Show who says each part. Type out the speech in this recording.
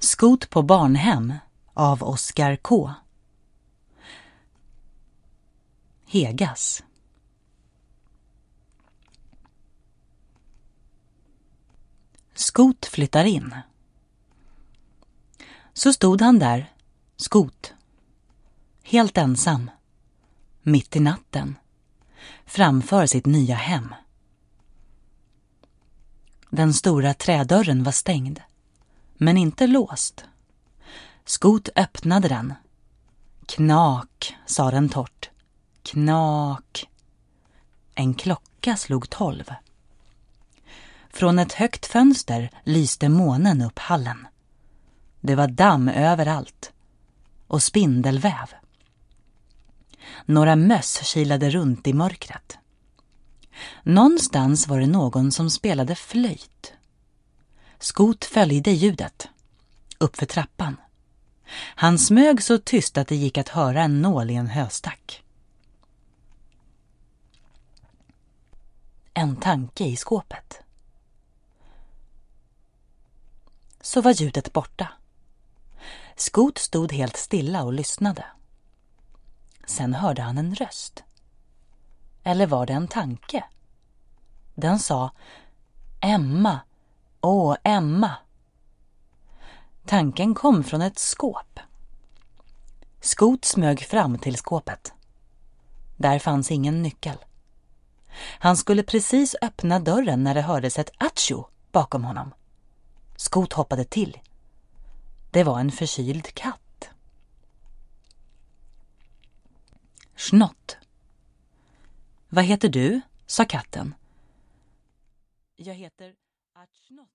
Speaker 1: Skot på barnhem av Oskar K. Hegas. Skot flyttar in. Så stod han där, Skot, helt ensam, mitt i natten, framför sitt nya hem. Den stora trädörren var stängd, men inte låst. Skot öppnade den. Knak, sa den torrt. Knak. En klocka slog 12. Från ett högt fönster lyste månen upp hallen. Det var damm överallt och spindelväv. Några möss kilade runt i mörkret. Någonstans var det någon som spelade flöjt. Skot följde ljudet upp för trappan. Han smög så tyst att det gick att höra en nål i en höstack. En tanke i skåpet. Så var ljudet borta. Skot stod helt stilla och lyssnade. Sen hörde han en röst. Eller var det en tanke? Den sa: Emma, åh Emma. Tanken kom från ett skåp. Skot smög fram till skåpet. Där fanns ingen nyckel. Han skulle precis öppna dörren när det hördes ett atcho bakom honom. Skot hoppade till. Det var en förkyld katt. Snott. Vad heter du? Sa katten. Jag heter Snott.